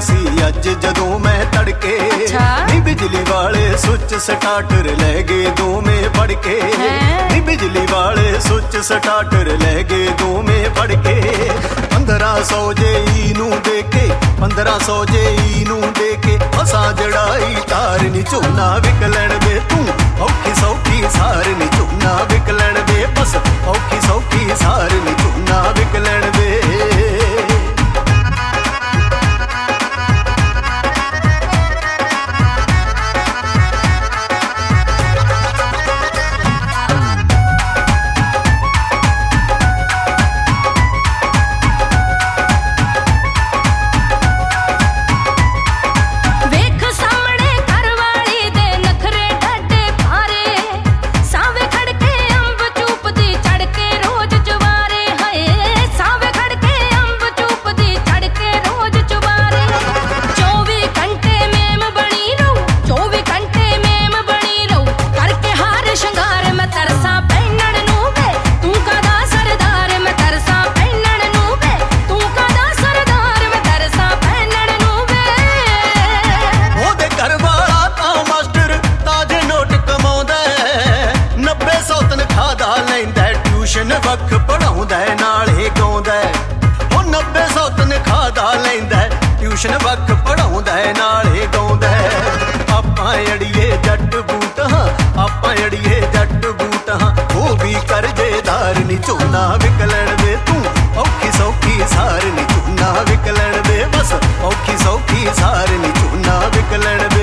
सी अज जदों मैं तड़के। नी बिजली वाले सुच स्टार्टर लै गए दोवें फड़ के। नी बिजली वाले सुच स्टार्टर लै गए दोवें फड़ के। 1500 जेई नूं दे के 1500 जेई नूं दे के असां जड़ाई तार नी झोना विक लैण दे। तू औखी सौखी सार नी झोना विक लैण दे। बस औखी सौखी सार नी झोना विक लैण दे। ट्यूशन वक्त पढ़ाउंदा नाले गाउंदा। ओ 90 तनखा दा लैंदा ट्यूशन वक्त पढ़ाउंदा नाले गाउंदा। आपां अड़िए जट बूट हां आपां अड़िए जट बूट हां वो भी करजेदार नी झोना विक लैण दे। तू औखी सौखी सार नी झोना विक लैण दे। बस औखी सौखी सार नी झोना विक लैण दे।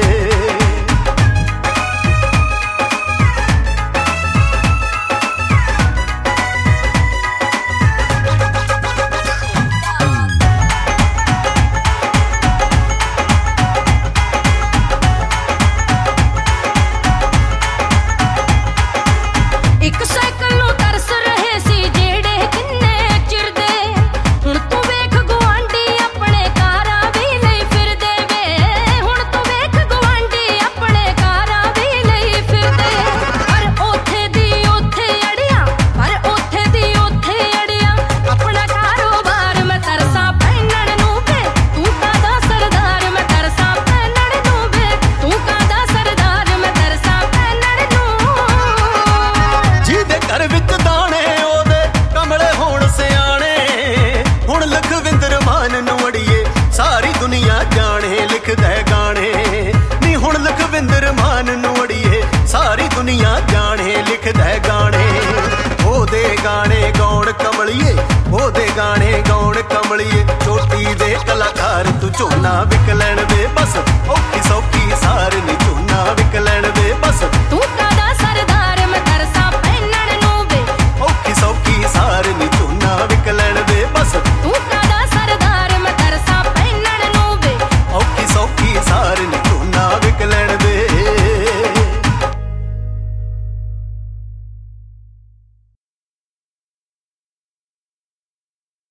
सारी दुनिया जाने लिखदा गाने नी हुण लखविंदर मान नूं अड़िए। सारी दुनिया जाने लिखदा गाने। ओदे गाने गौण कमलिए ओदे गाने गौण कमलिए। चोटी दे कलाकार तू झोना विक लैण दे। बस औखी सौखी सार नी झोना विक लैण दे। बस तू